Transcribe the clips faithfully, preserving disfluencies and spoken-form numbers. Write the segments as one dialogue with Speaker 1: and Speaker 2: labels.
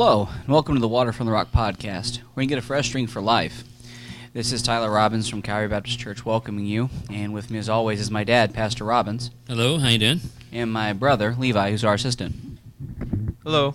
Speaker 1: Hello, and welcome to the Water from the Rock podcast, where you can get a fresh drink for life. This is Tyler Robbins from Calvary Baptist Church welcoming you, and with me as always is my dad, Pastor Robbins.
Speaker 2: Hello, how you doing?
Speaker 1: And my brother, Levi, who's our assistant.
Speaker 3: Hello.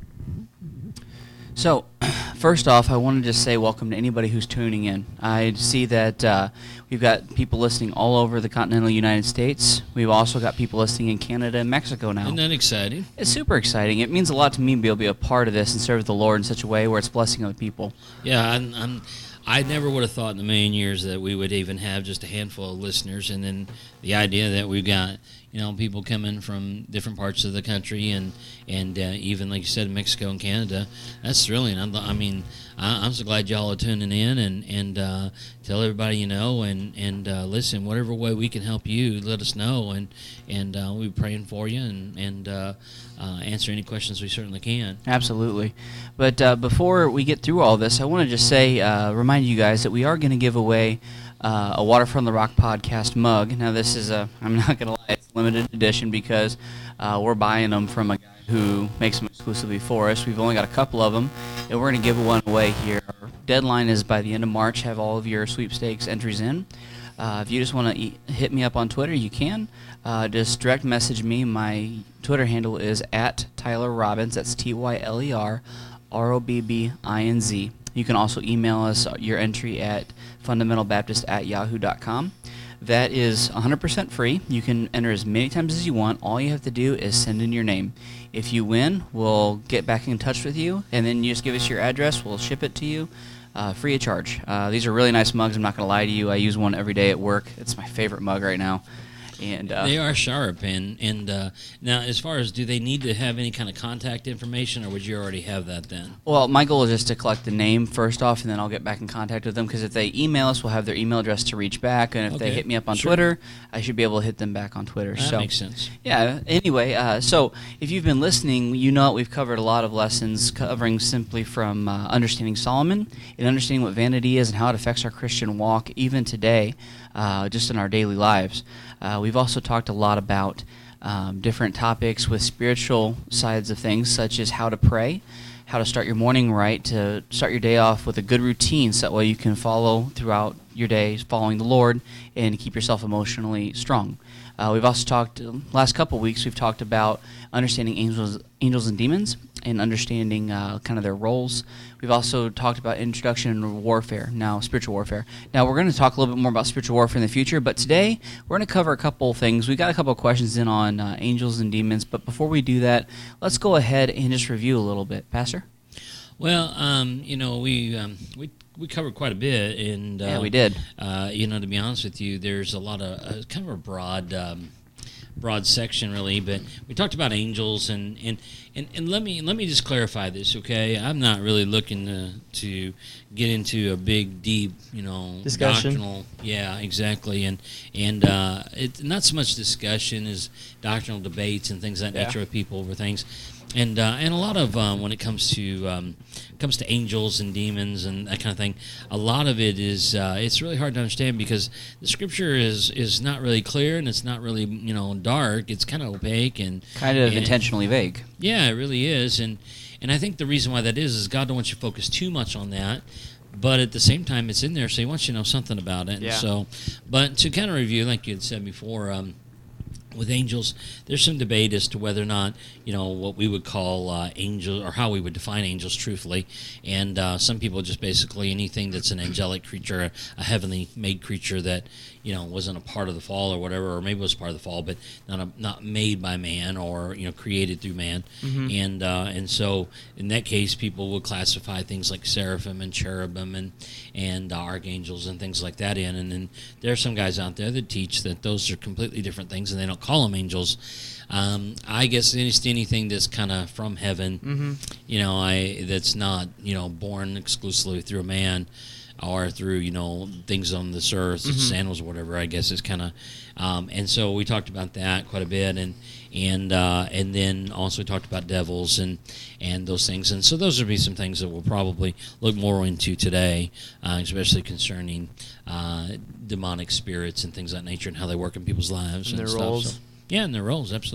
Speaker 1: So, first off, I want to just say welcome to anybody who's tuning in. I see that uh, we've got people listening all over the continental United States. We've also got people listening in Canada and Mexico now.
Speaker 2: Isn't that exciting?
Speaker 1: It's super exciting. It means a lot to me to be able to be a part of this and serve the Lord in such a way where it's blessing other people.
Speaker 2: Yeah, I'm, I'm, I never would have thought in a million years that we would even have just a handful of listeners, and then the idea that we've got, you know, people coming from different parts of the country and and uh, even, like you said, Mexico and Canada. That's thrilling. I'm, I mean, I, I'm so glad y'all are tuning in, and and uh, tell everybody you know, and and uh, listen, whatever way we can help you, let us know, and and uh, we'll be praying for you and and uh, uh, answer any questions we certainly can.
Speaker 1: Absolutely. But uh, before we get through all this, I want to just say, uh, remind you guys that we are going to give away uh, a Water from the Rock podcast mug. Now, this is a, I'm not going to lie, it's a limited edition because uh, we're buying them from a guy who makes them exclusively for us. We've only got a couple of them, and we're going to give one away here. Our deadline is by the end of March. Have all of your sweepstakes entries in. Uh, if you just want to e- hit me up on Twitter, you can. Uh, just direct message me. My Twitter handle is at Tyler Robbins. That's T Y L E R R O B B I N Z. You can also email us your entry at fundamental baptist at yahoo dot com. That is one hundred percent free. You can enter as many times as you want. All you have to do is send in your name. If you win, we'll get back in touch with you, and then you just give us your address. We'll ship it to you uh, free of charge. Uh, these are really nice mugs. I'm not going to lie to you. I use one every day at work. It's my favorite mug right now. And uh,
Speaker 2: they are sharp, and and uh, now as far as do they need to have any kind of contact information, or would you already have that then?
Speaker 1: Well, my goal is just to collect the name first off, and then I'll get back in contact with them, because if they email us, we'll have their email address to reach back, and if
Speaker 2: Okay.
Speaker 1: they hit me up on
Speaker 2: Sure.
Speaker 1: Twitter, I should be able to hit them back on Twitter.
Speaker 2: That
Speaker 1: so,
Speaker 2: makes sense.
Speaker 1: Yeah, anyway, uh, so if you've been listening, you know we've covered a lot of lessons covering simply from uh, understanding Solomon and understanding what vanity is and how it affects our Christian walk even today, uh, just in our daily lives. Uh, we've also talked a lot about um, different topics with spiritual sides of things, such as how to pray, how to start your morning right, to start your day off with a good routine so that way you can follow throughout your day following the Lord and keep yourself emotionally strong. Uh, we've also talked, uh, last couple weeks, we've talked about understanding angels angels and demons and understanding uh, kind of their roles. We've also talked about introduction to warfare, now spiritual warfare. Now, we're going to talk a little bit more about spiritual warfare in the future, but today we're going to cover a couple things. We got a couple of questions in on uh, angels and demons, but before we do that, let's go ahead and just review a little bit. Pastor?
Speaker 2: Well, um, you know, we um, we we covered quite a bit, and uh,
Speaker 1: Yeah, we did.
Speaker 2: Uh, you know, to be honest with you, there's a lot of uh, kind of a broad. Um, broad section really, but we talked about angels, and, and, and, and let me let me just clarify this, okay? I'm not really looking to, to get into a big, deep, you know,
Speaker 3: Discussion.
Speaker 2: doctrinal, yeah, exactly, and and uh, it's not so much discussion as doctrinal debates and things of that
Speaker 3: Yeah.
Speaker 2: nature with people over things. And uh, and a lot of um, when it comes to um, comes to angels and demons and that kind of thing, a lot of it is uh, it's really hard to understand because the scripture is is not really clear, and it's not really, you know, dark. It's kind of opaque and
Speaker 1: Kind of
Speaker 2: and,
Speaker 1: intentionally vague.
Speaker 2: Yeah, it really is, and and I think the reason why that is is God don't want you to focus too much on that. But at the same time, it's in there, so He wants you to know something about it.
Speaker 3: Yeah.
Speaker 2: And so, but to kind of review, like you had said before. Um, With angels, there's some debate as to whether or not, you know, what we would call uh, angels, or how we would define angels truthfully. And uh, some people just basically anything that's an angelic creature, a, a heavenly made creature that, you know, wasn't a part of the fall or whatever, or maybe was part of the fall, but not a, not made by man or, you know, created through man.
Speaker 3: Mm-hmm.
Speaker 2: And uh, and so in that case, people would classify things like seraphim and cherubim and and uh, archangels and things like that in. And then there are some guys out there that teach that those are completely different things, and they don't call them angels. Um, I guess just anything that's kind of from heaven,
Speaker 3: Mm-hmm.
Speaker 2: you know, I that's not, you know, born exclusively through a man or through, you know, things on this earth,
Speaker 3: Mm-hmm.
Speaker 2: animals or whatever, I guess is kind of, um, and so we talked about that quite a bit, and and uh, and then also talked about devils and and those things, and so those would be some things that we'll probably look more into today, uh, especially concerning uh, demonic spirits and things of that nature and how they work in people's lives
Speaker 3: And
Speaker 2: and,
Speaker 3: their
Speaker 2: stuff.
Speaker 3: roles.
Speaker 2: So, yeah, and their roles, absolutely.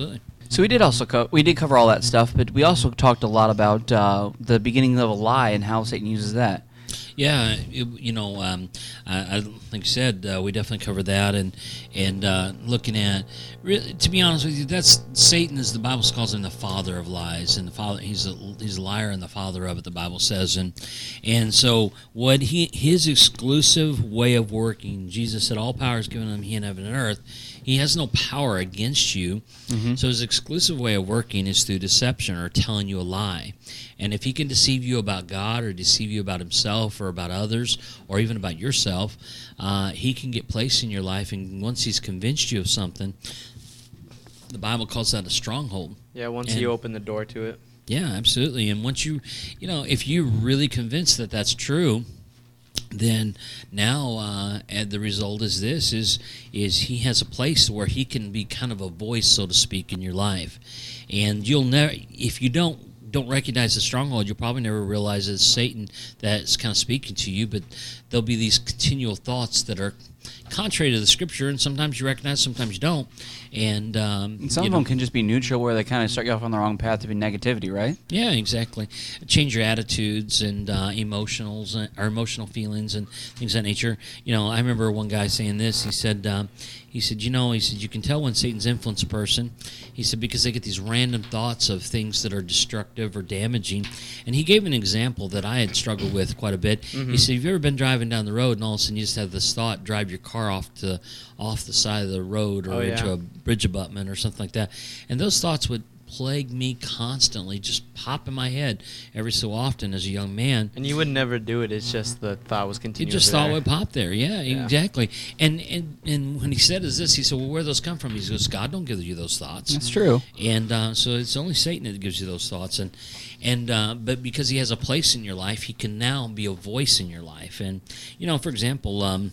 Speaker 1: So we did also co- we did cover all that stuff, but we also talked a lot about uh, the beginning of a lie and how Satan uses that.
Speaker 2: Yeah, it, you know, um, I, I like you said, uh, we definitely covered that, and and uh, looking at, really, to be honest with you, that's Satan, as the Bible calls him, the father of lies, and the father he's a he's a liar and the father of it. The Bible says, and and so what he his exclusive way of working, Jesus said, all power is given him, he in heaven and earth. He has no power against you. Mm-hmm. So his exclusive way of working is through deception or telling you a lie. And if he can deceive you about God or deceive you about himself or about others or even about yourself, uh, he can get placed in your life. And once he's convinced you of something, the Bible calls that a stronghold.
Speaker 3: Yeah, once
Speaker 2: and,
Speaker 3: you open the door to it.
Speaker 2: Yeah, absolutely. And once you, you know, if you're really convinced that that's true, then now uh, and the result is this, is is he has a place where he can be kind of a voice, so to speak, in your life. And you'll never, if you don't don't recognize the stronghold, you'll probably never realize it's Satan that's kind of speaking to you, but there'll be these continual thoughts that are contrary to the Scripture, and sometimes you recognize, sometimes you don't. And, um,
Speaker 1: and some
Speaker 2: you
Speaker 1: of
Speaker 2: know,
Speaker 1: them can just be neutral, where they kind of start you off on the wrong path to be negativity, right?
Speaker 2: Yeah, exactly. Change your attitudes and uh, emotionals uh, or emotional feelings and things of that nature. You know, I remember one guy saying this. He said, um, he said, you know, he said you can tell when Satan's influenced a person. He said because they get these random thoughts of things that are destructive or damaging. And he gave an example that I had struggled with quite a bit. Mm-hmm. He said, have you ever been driving down the road and all of a sudden you just have this thought, drive your car off to off the side of the road or
Speaker 3: oh, yeah.
Speaker 2: into a bridge abutment or something like that, and those thoughts would plague me constantly, just pop in my head every so often as a young man.
Speaker 3: And you would never do it, it's just the thought was continuing.
Speaker 2: You just thought it would pop there. Yeah,
Speaker 3: yeah,
Speaker 2: exactly. And, and and when he said is this, he said, well, where do those come from? He goes, God don't give you those thoughts.
Speaker 1: That's true.
Speaker 2: And uh, so it's only Satan that gives you those thoughts. And and uh, but because he has a place in your life, he can now be a voice in your life. And, you know, for example, um,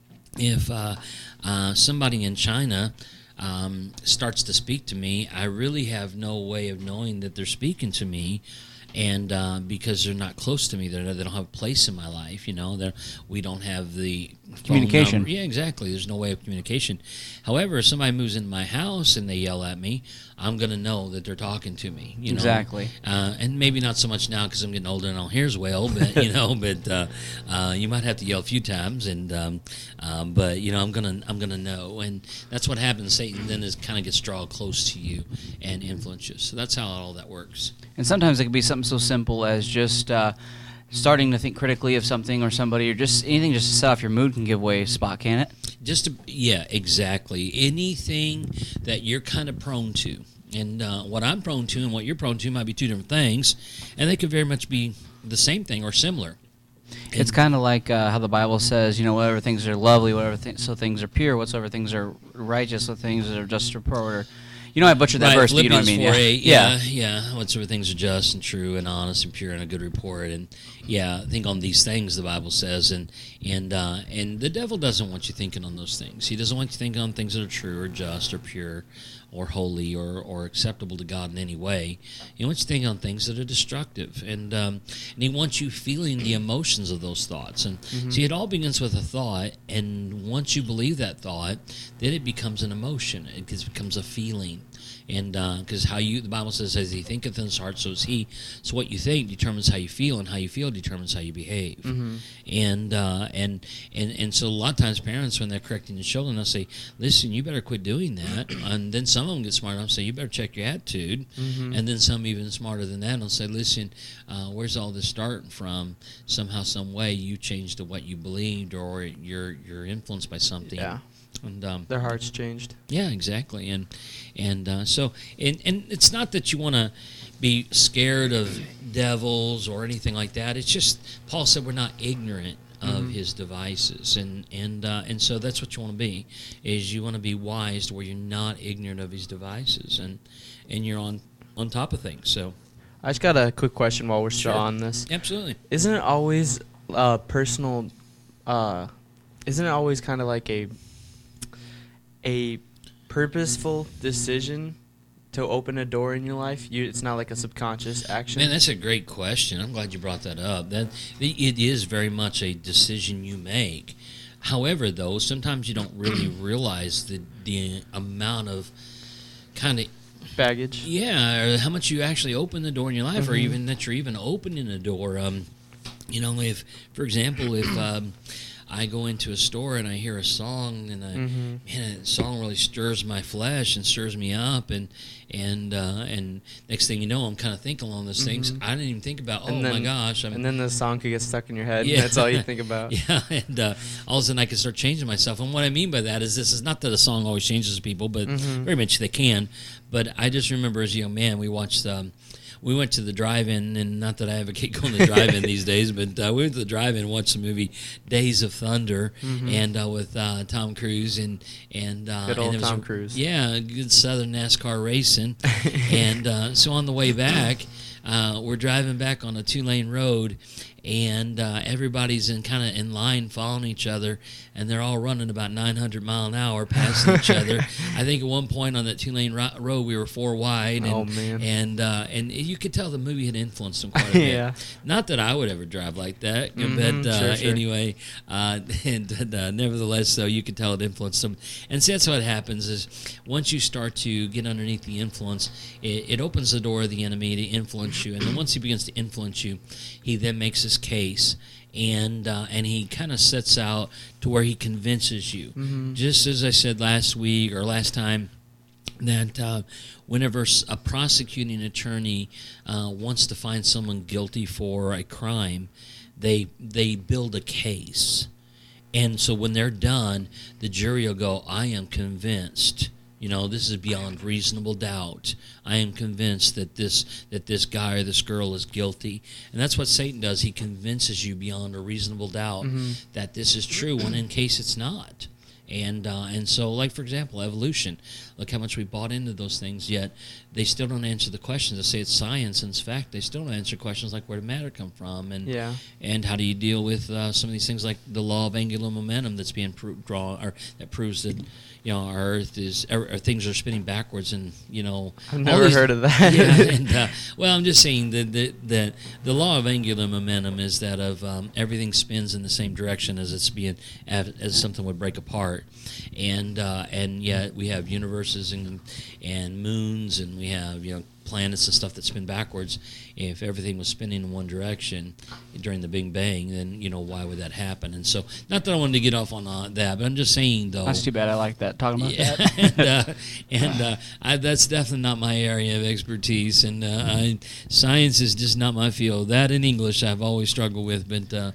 Speaker 2: if uh, uh, somebody in China Um, starts to speak to me, I really have no way of knowing that they're speaking to me, and uh, because they're not close to me, they're, they don't have a place in my life. You know, they're, we don't have the
Speaker 1: communication.
Speaker 2: Number. Yeah, exactly. There's no way of communication. However, if somebody moves into my house and they yell at me, I'm going to know that they're talking to me. You know?
Speaker 1: Exactly.
Speaker 2: Uh, and maybe not so much now because I'm getting older and I don't hear as well, but you know, but uh, uh, you might have to yell a few times, and um, um, but you know, I'm gonna I'm gonna know, and that's what happens. Satan then is kind of gets drawn close to you and influence you. So that's how all that works.
Speaker 1: And sometimes it can be something so simple as just uh, starting to think critically of something or somebody, or just anything just to set off your mood can give away a spot, can it?
Speaker 2: Just to, yeah, exactly. Anything that you're kind of prone to. And uh, what I'm prone to and what you're prone to might be two different things, and they could very much be the same thing or similar. And
Speaker 1: it's kind of like uh, how the Bible says, you know, whatever things are lovely, whatever th- so things are pure, whatsoever things are righteous, what things are just report. Or, you know, I butchered that
Speaker 2: right,
Speaker 1: verse, but you know what I mean.
Speaker 2: four eight, yeah,
Speaker 1: yeah,
Speaker 2: yeah. Whatsoever things are just and true and honest and pure and a good report, and yeah, think on these things. The Bible says, and and uh, and the devil doesn't want you thinking on those things. He doesn't want you thinking on things that are true or just or pure or holy or, or acceptable to God in any way. He wants you thinking on things that are destructive, and um, and he wants you feeling the emotions of those thoughts. And mm-hmm. see, it all begins with a thought, and once you believe that thought, then it becomes an emotion. It becomes a feeling. And because uh, how you, the Bible says, as he thinketh in his heart, so is he. So what you think determines how you feel, and how you feel determines how you behave. Mm-hmm. And uh, and and and so a lot of times parents, when they're correcting the children, they'll say, "Listen, you better quit doing that." And then some of them get smart enough and say, "You better check your attitude." Mm-hmm. And then some even smarter than that will say, "Listen, uh, where's all this starting from? Somehow, some way, you changed to what you believed, or you're you're influenced by something."
Speaker 3: Yeah.
Speaker 2: And um,
Speaker 3: their hearts changed.
Speaker 2: Yeah, exactly. And and uh, so and and it's not that you want to be scared of devils or anything like that. It's just Paul said we're not ignorant of mm-hmm. his devices, and and uh, and so that's what you want to be. Is you want to be wise to where you're not ignorant of his devices, and and you're on on top of things. So
Speaker 3: I just got a quick question while we're still
Speaker 2: sure.
Speaker 3: on this.
Speaker 2: Absolutely.
Speaker 3: Isn't it always uh, personal? Uh, isn't it always kind of like a a purposeful decision to open a door in your life? You, it's not like a subconscious action.
Speaker 2: Man, that's a great question. I'm glad you brought that up. That it is very much a decision you make. However, though, sometimes you don't really realize the the amount of kind of
Speaker 3: baggage.
Speaker 2: Yeah, or how much you actually open the door in your life,
Speaker 3: Mm-hmm.
Speaker 2: or even that you're even opening the door. Um, you know, if, for example, if um, I go into a store and I hear a song, and I,
Speaker 3: Mm-hmm.
Speaker 2: man, that song really stirs my flesh and stirs me up, and and uh, and next thing you know, I'm kind of thinking along those things.
Speaker 3: Mhm.
Speaker 2: I didn't even think about, oh
Speaker 3: And then-
Speaker 2: my gosh, I'm,
Speaker 3: And then the song could get stuck in your head.
Speaker 2: Yeah.
Speaker 3: And that's all you think about.
Speaker 2: yeah, and uh, all of a sudden I can start changing myself. And what I mean by that is this is not that a song always changes people, but
Speaker 3: Mhm.
Speaker 2: very much they can. But I just remember as a young man, we watched, um, we went to the drive-in, and not that I advocate going to the drive-in these days, but uh, we went to the drive-in and watched the movie Days of Thunder,
Speaker 3: Mhm.
Speaker 2: and uh, with uh, Tom Cruise and and uh,
Speaker 3: Good
Speaker 2: and
Speaker 3: old
Speaker 2: it was
Speaker 3: Tom
Speaker 2: a-
Speaker 3: Cruise.
Speaker 2: Yeah, good Southern NASCAR racing, and uh, so on the way back. Uh, we're driving back on a two-lane road, and uh, everybody's in kind of in line following each other, and they're all running about nine hundred mile an hour, passing each other. I think at one point on that two-lane ro- road, we were four wide, and
Speaker 3: Oh, man.
Speaker 2: and uh, and you could tell the movie had influenced them quite a bit.
Speaker 3: Yeah.
Speaker 2: Not that I would ever drive like that,
Speaker 3: Mhm,
Speaker 2: but uh,
Speaker 3: sure, sure.
Speaker 2: anyway, uh, and uh, nevertheless, though, you could tell it influenced them. And see, that's what happens is once you start to get underneath the influence, it, it opens the door of the enemy to influence you, and then once he begins to influence you, he then makes his case, and uh, and he kind of sets out to where he convinces you.
Speaker 3: Mhm.
Speaker 2: Just as I said last week or last time, that uh, whenever s- a prosecuting attorney uh, wants to find someone guilty for a crime, they they build a case. And so when they're done, the jury will go, I am convinced, you know, this is beyond reasonable doubt. I am convinced that this that this guy or this girl is guilty. And that's what Satan does. He convinces you beyond a reasonable doubt
Speaker 3: Mhm.
Speaker 2: that this is true, when in case it's not. And uh, and so, like, for example, evolution. Look how much we bought into those things, yet they still don't answer the questions. They say it's science, and in fact, they still don't answer questions like where did matter come from, and
Speaker 3: Yeah.
Speaker 2: and how do you deal with uh, some of these things like the law of angular momentum that's being pro- drawn, or that proves that, you know, our Earth is, or, or things are spinning backwards, and you know,
Speaker 3: I've
Speaker 2: all
Speaker 3: never
Speaker 2: these-
Speaker 3: heard of that.
Speaker 2: Yeah, and uh, well, I'm just saying that that the, the law of angular momentum is that of um, everything spins in the same direction as it's being as, as something would break apart, and uh, and yet we have universes and and moons, and we have, you know, planets and stuff that spin backwards. If everything was spinning in one direction during the Big Bang, then, you know, why would that happen? And so, not that I wanted to get off on uh, that, but I'm just saying, though.
Speaker 1: That's too bad. I like that. Talking about
Speaker 2: Yeah,
Speaker 1: that.
Speaker 2: and, uh, and uh, I, that's definitely not my area of expertise, and uh, I, science is just not my field. That in English I've always struggled with, but uh,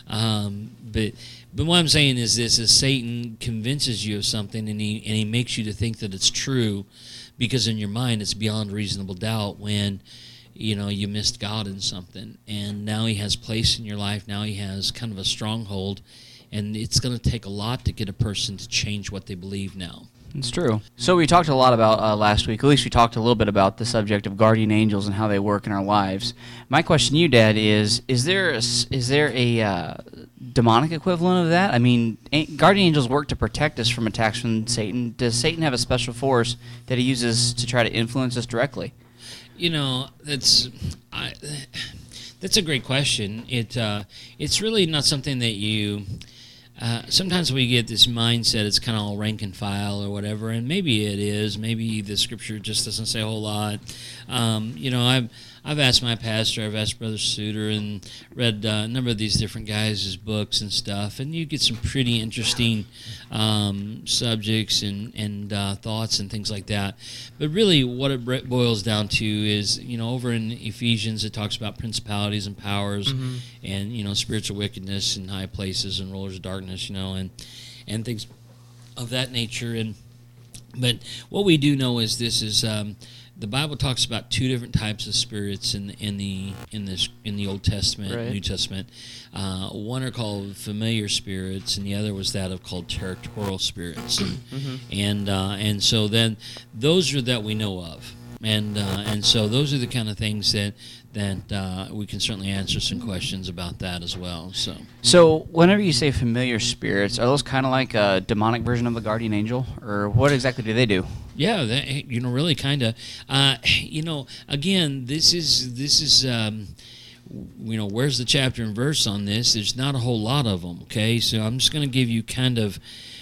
Speaker 2: um, but but what I'm saying is this: is Satan convinces you of something, and he and he makes you to think that it's true, because in your mind it's beyond reasonable doubt when, you know, you missed God in something, and now he has place in your life. Now he has kind of a stronghold, and it's going to take a lot to get a person to change what they believe now.
Speaker 1: It's true. So we talked a lot about uh, last week. At least we talked a little bit about the subject of guardian angels and how they work in our lives. My question to you, Dad, is: Is there a, s- is there a uh, demonic equivalent of that? I mean, a- guardian angels work to protect us from attacks from Satan. Does Satan have a special force that he uses to try to influence us directly?
Speaker 2: You know, that's I, that's a great question. It uh, it's really not something that you. Uh, sometimes we get this mindset it's kind of all rank and file or whatever, and maybe it is. Maybe the scripture just doesn't say a whole lot. Um, you know, I've I've asked my pastor, I've asked Brother Suter, and read uh, a number of these different guys' books and stuff, and you get some pretty interesting um, subjects and and uh, thoughts and things like that. But really, what it bre- boils down to is, you know, over in Ephesians, it talks about principalities and powers,
Speaker 3: Mhm.
Speaker 2: and, you know, spiritual wickedness in high places and rulers of darkness, you know, and and things of that nature. And but what we do know is this is um, the Bible talks about two different types of spirits in in the in this in the Old Testament,
Speaker 3: Right.
Speaker 2: New Testament. Uh, one are called familiar spirits, and the other was that of called territorial spirits.
Speaker 3: Mhm.
Speaker 2: And uh, and so then those are that we know of, and uh, and so those are the kind of things that that uh, we can certainly answer some questions about that as well. So
Speaker 1: So, whenever you say familiar spirits, are those kind of like a demonic version of a guardian angel, or what exactly do they do?
Speaker 2: yeah, that, you know, really kind of, uh, you know, again, this is this is. Um, you know, where's the chapter and verse on this? There's not a whole lot of them, okay? So I'm just going to give you kind of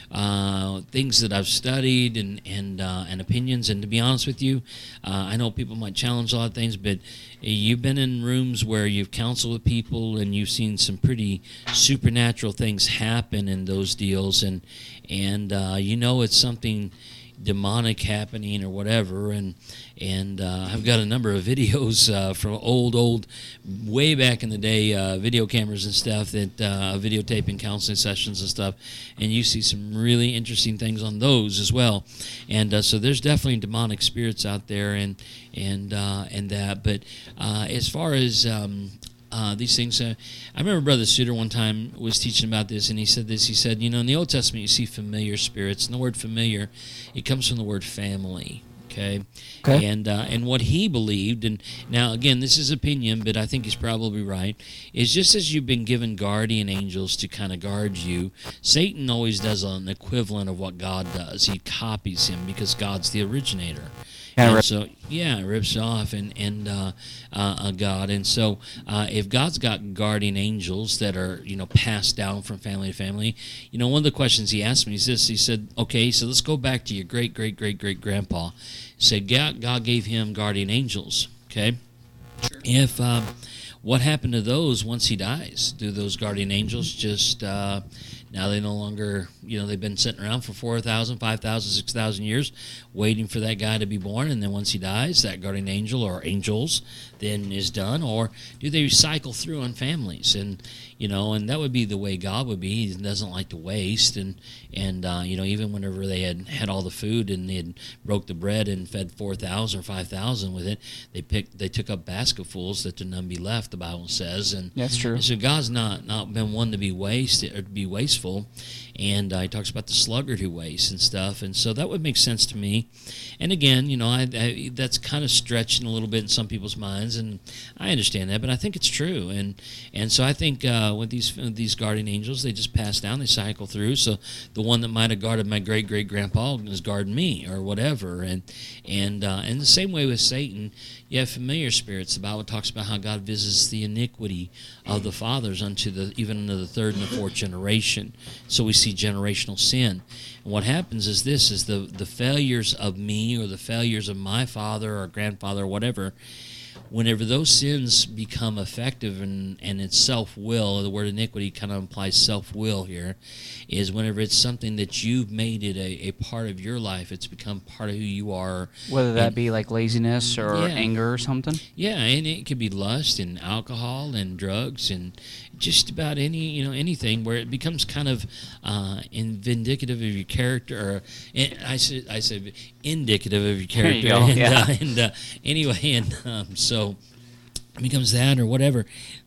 Speaker 2: uh, things that I've studied and and uh, and opinions. And to be honest with you, uh, I know people might challenge a lot of things, but you've been in rooms where you've counseled with people and you've seen some pretty supernatural things happen in those deals, and and uh, you know it's something demonic happening or whatever, and and uh, I've got a number of videos uh, from old old way back in the day, uh, video cameras and stuff, that uh, videotaping counseling sessions and stuff, and you see some really interesting things on those as well. And uh, so there's definitely demonic spirits out there, and and uh, and that. But uh, as far as um, Uh, these things, uh, I remember Brother Suter one time was teaching about this, and he said this. He said, you know, in the Old Testament you see familiar spirits, and the word familiar, it comes from the word family. Okay,
Speaker 1: Okay.
Speaker 2: and uh, and what he believed, and now again this is opinion, but I think he's probably right. Is just as you've been given guardian angels to kind of guard you, Satan always does an equivalent of what God does. He copies him because God's the originator.
Speaker 1: Kinda
Speaker 2: And
Speaker 1: rip-
Speaker 2: so yeah, it rips off and and uh, uh, uh, God, and so uh, if God's got guardian angels that are you know passed down from family to family, you know one of the questions he asked me is this. He said, okay, so let's go back to your great great great great grandpa. He said God, God gave him guardian angels. Okay, sure. If um, what happened to those once he dies? Do those guardian angels just uh, now they no longer, you know, they've been sitting around for four thousand, five thousand, six thousand years waiting for that guy to be born, and then once he dies, that guardian angel or angels then is done? Or do they cycle through on families? And, you know, and that would be the way God would be. He doesn't like to waste. And, and uh, you know, even whenever they had had all the food and they had broke the bread and fed four thousand or five thousand with it, they picked, they took up basketfuls that to none be left, the Bible says. And
Speaker 1: That's true.
Speaker 2: and so God's not, not been one to be wasted or to be wasteful. And uh, he talks about the sluggard who wastes and stuff. And so that would make sense to me. And again, you know, I, I, that's kind of stretching a little bit in some people's minds, and I understand that, but I think it's true. And and so I think uh, with these these guardian angels, they just pass down, they cycle through. So the one that might have guarded my great great grandpa is guarding me or whatever. And and uh, and the same way with Satan, you have familiar spirits. The Bible talks about how God visits the iniquity of the fathers unto the even into the third and the fourth generation. So we see generational sin. And what happens is this, is the, the failures of me or the failures of my father or grandfather or whatever, whenever those sins become effective and, and it's self-will, the word iniquity kind of implies self-will here, is whenever it's something that you've made it a, a part of your life, it's become part of who you are.
Speaker 1: Whether that
Speaker 2: And-
Speaker 1: be like laziness or
Speaker 2: Yeah.
Speaker 1: anger or something.
Speaker 2: Yeah, and it could be lust and alcohol and drugs and just about any, you know, anything where it becomes kind of uh, in vindicative of your character, or and I said, I said indicative of your
Speaker 1: There you
Speaker 2: character.
Speaker 1: go,
Speaker 2: And,
Speaker 1: yeah.
Speaker 2: uh, and uh, anyway, and um, so it becomes that or whatever.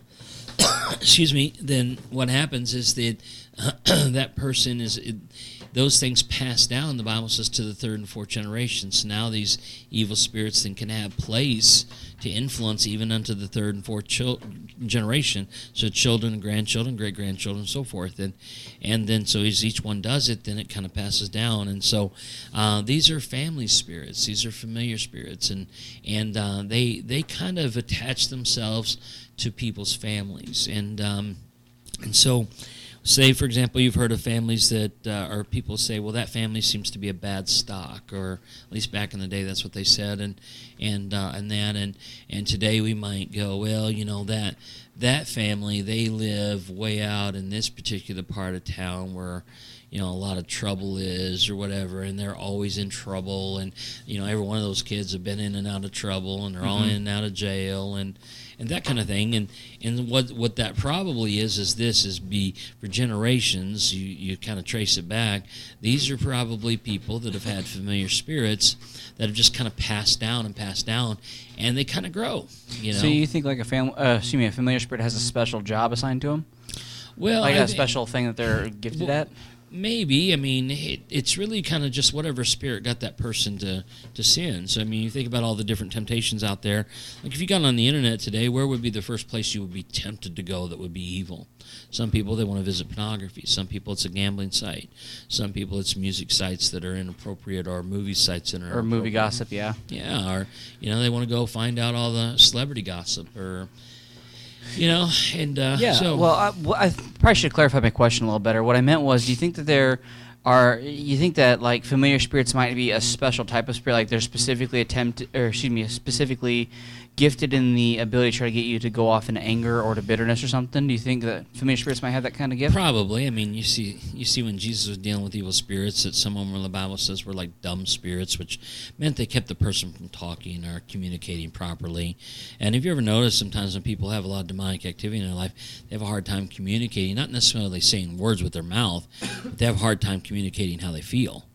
Speaker 2: Excuse me. Then what happens is that uh, that person is. It, those things pass down, the Bible says, to the third and fourth generations. So now these evil spirits then can have place to influence even unto the third and fourth chil- generation. So children and grandchildren, great-grandchildren, and so forth. And and then so as each one does it, then it kind of passes down. And so uh, these are family spirits. These are familiar spirits. And, and uh, they, they kind of attach themselves to people's families. And, um, and so... Say, for example, you've heard of families that, uh, or people say, well, that family seems to be a bad stock, or at least back in the day, that's what they said, and and uh, and that, and and today we might go, well, you know, that that family, they live way out in this particular part of town where, you know, a lot of trouble is or whatever, and they're always in trouble, and, you know, every one of those kids have been in and out of trouble, and they're all
Speaker 1: Mhm.
Speaker 2: in and out of jail, and and that kind of thing. And and what what that probably is is this is be for generations, you you kind of trace it back, these are probably people that have had familiar spirits that have just kind of passed down and passed down, and they kind of grow, you know.
Speaker 1: So you think like a family, uh, excuse me, a familiar spirit has a special job assigned to them?
Speaker 2: well,
Speaker 1: Like
Speaker 2: I
Speaker 1: a
Speaker 2: thi-
Speaker 1: special thing that they're gifted
Speaker 2: Well,
Speaker 1: at?
Speaker 2: Maybe. I mean, it, it's really kind of just whatever spirit got that person to, to sin. So, I mean, you think about all the different temptations out there. Like, if you got on the internet today, where would be the first place you would be tempted to go that would be evil? Some people, they want to visit pornography. Some people, it's a gambling site. Some people, it's music sites that are inappropriate, or movie sites that are
Speaker 1: Or movie
Speaker 2: inappropriate.
Speaker 1: gossip, yeah.
Speaker 2: Yeah, or, you know, they want to go find out all the celebrity gossip, or... You know, and uh,
Speaker 1: Yeah.
Speaker 2: so
Speaker 1: Well, I, well, I probably should clarify my question a little better. What I meant was, do you think that there are, you think that like familiar spirits might be a special type of spirit, like they're specifically attempt, or excuse me, specifically gifted in the ability to try to get you to go off in anger or to bitterness or something? Do you think that familiar spirits might have that kind of gift?
Speaker 2: Probably. I mean, you see, you see when Jesus was dealing with evil spirits, that some of them, the Bible says, were like dumb spirits, which meant they kept the person from talking or communicating properly. And have you ever noticed sometimes when people have a lot of demonic activity in their life, they have a hard time communicating, not necessarily saying words with their mouth, but they have a hard time communicating how they feel,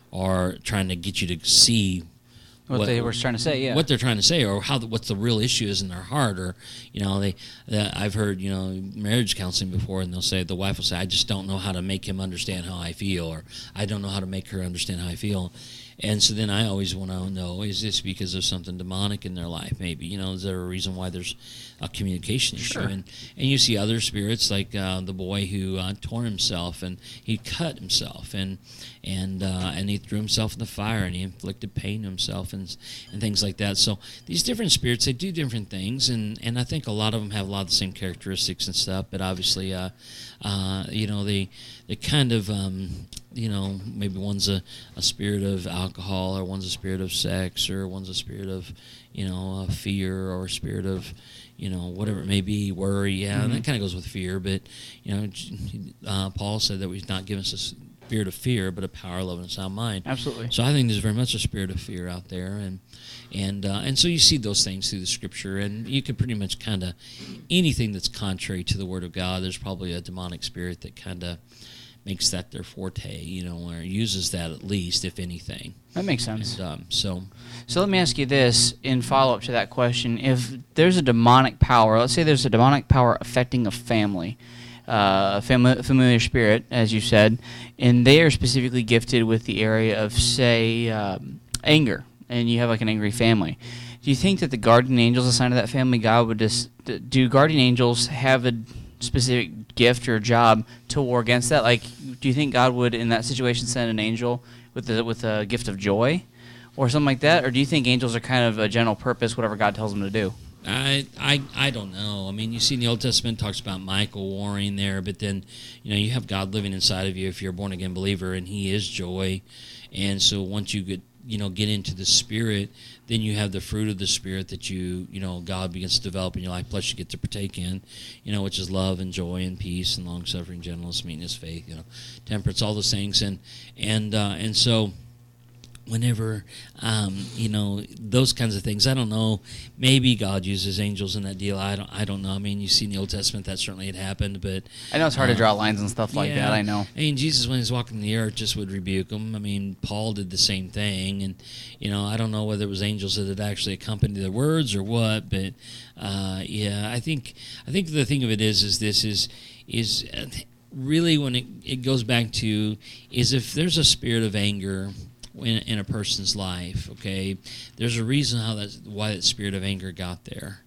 Speaker 2: or trying to get you to see
Speaker 1: What, they were trying to say, yeah.
Speaker 2: what they're trying to say, or how the, what the real issue is in their heart, or you know, they. Uh, I've heard you know marriage counseling before, and they'll say the wife will say, "I just don't know how to make him understand how I feel," or "I don't know how to make her understand how I feel." And so then I always want to know: is this because of something demonic in their life? Maybe you know, is there a reason why there's a communication issue?
Speaker 1: Sure.
Speaker 2: And and you see other spirits like uh, the boy who uh, tore himself and he cut himself and and uh, and he threw himself in the fire and he inflicted pain to himself and and things like that. So these different spirits, they do different things, and, and I think a lot of them have a lot of the same characteristics and stuff. But obviously, uh, uh, you know, they they kind of um, you know, maybe one's a, a spirit of alcohol, or one's a spirit of sex, or one's a spirit of, you know, uh, fear, or a spirit of, you know, whatever it may be, worry. Yeah,
Speaker 1: Mm-hmm.
Speaker 2: and that kind of goes with fear. But, you know, uh, Paul said that he's not given us a spirit of fear, but a power, love, and a sound mind.
Speaker 1: Absolutely.
Speaker 2: So I think there's very much a spirit of fear out there, and and uh, and so you see those things through the Scripture, and you can pretty much kind of anything that's contrary to the Word of God. There's probably a demonic spirit that kind of makes that their forte, you know, or uses that at least, if anything.
Speaker 1: That makes sense.
Speaker 2: And, um, so,
Speaker 1: So let me ask you this in follow-up to that question. If there's a demonic power, let's say there's a demonic power affecting a family, uh, a fami- familiar spirit, as you said, and they are specifically gifted with the area of, say, um, anger, and you have like an angry family. Do you think that the guardian angels assigned to that family, God would just, do guardian angels have a specific gift or job to war against that? Like, do you think God would, in that situation, send an angel with the, with a gift of joy or something like that? Or do you think angels are kind of a general purpose, whatever God tells them to do?
Speaker 2: I, I I don't know. I mean, you see in the Old Testament, it talks about Michael warring there, but then, you know, you have God living inside of you if you're a born-again believer, and He is joy. And so once you get, you know, get into the Spirit, then you have the fruit of the Spirit that you, you know, God begins to develop in your life, plus you get to partake in, you know, which is love and joy and peace and long-suffering, gentleness, meekness, faith, you know, temperance, all those things. And, and, uh, and so whenever, um, you know, those kinds of things, I don't know, maybe God uses angels in that deal. I don't I don't know. I mean, you see in the Old Testament that certainly had happened, but
Speaker 1: I know it's hard
Speaker 2: uh,
Speaker 1: to draw lines and stuff like
Speaker 2: yeah.
Speaker 1: that, I know.
Speaker 2: I mean, Jesus, when he was walking the earth, just would rebuke them. I mean, Paul did the same thing, and, you know, I don't know whether it was angels that had actually accompanied their words or what, but, uh, yeah, I think I think the thing of it is, is this is, is uh, really when it, it goes back to, is if there's a spirit of anger in, in a person's life, okay, there's a reason how that why that spirit of anger got there.